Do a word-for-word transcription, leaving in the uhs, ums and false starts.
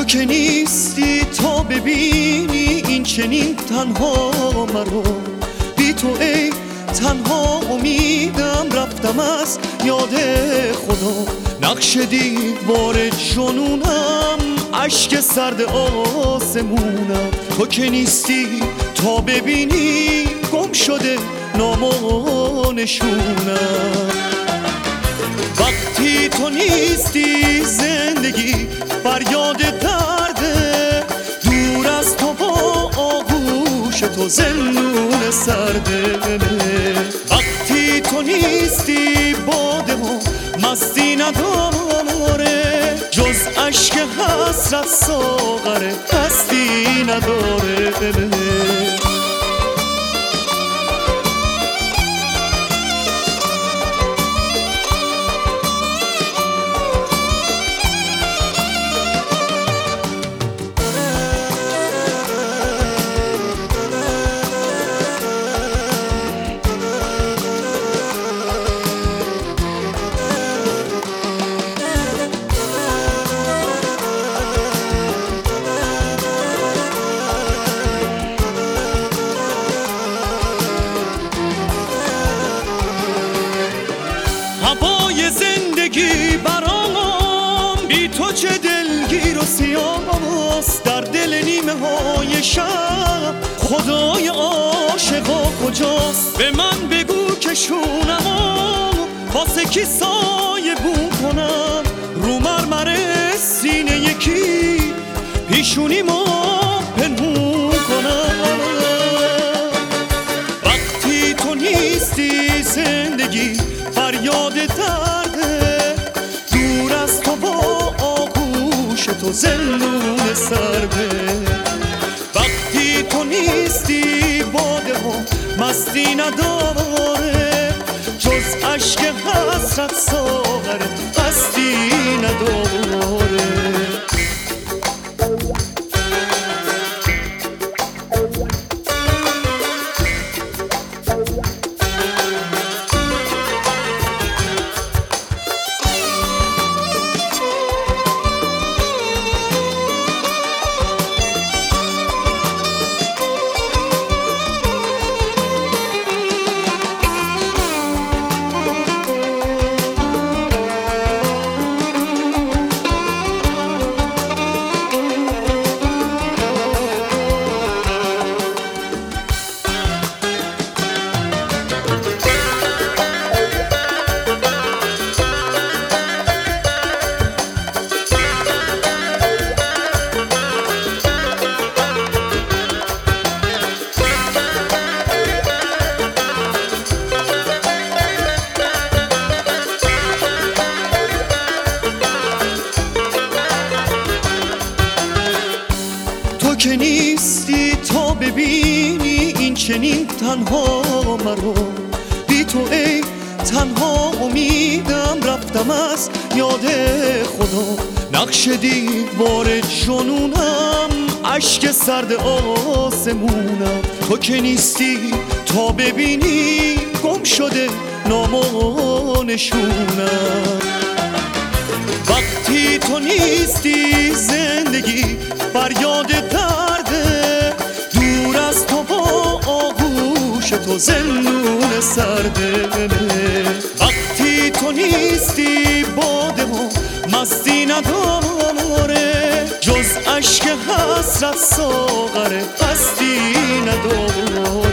که نیستی تا ببینی این چنین تنها مرا، بی تو ای تنها امیدم رفتم از یاد خدا. نقش دیوار جنونم اشک سرد آسمونم، تو که نیستی تا ببینی گم شده نام و نشونم. وقتی تو نیستی زندگی فریاد درده، دور از تو با آغوش تو زندون سرده. وقتی تو نیستی باده و مستی نداره، جز عشق حسرت ساغر هستی نداره. هوای زندگی برام بی تو چه دلگیر و سیاست، در دل نیمه های شب خدای عاشقا کجاست؟ به من بگو که شونم و واسه کی سایه بون کنم، رو مرمر سینه یکی پیشونی ما پنهون کنم. وقتی تو نیستی زندگی فریاد درده، دور از تو با آغوش تو زندون سرده. وقتی تو نیستی باده و مستی نداره، جز عشق حسرت ساغر هستی نداره. تو که نیستی تا ببینی این چنین تنها مرا، بی تو ای تنها امیدم رفتم از یاد خدا. نقش دیوار جنونم اشک سرد آسمونم، تو که نیستی تا ببینی گم شده نام و نشونم. وقتی تو نیستی زندگی فریاد درده، دور از تو با آغوش تو زندون سرده. وقتی تو نیستی باده و مستی نداره، جز عشق حسرت ساغر هستی نداره.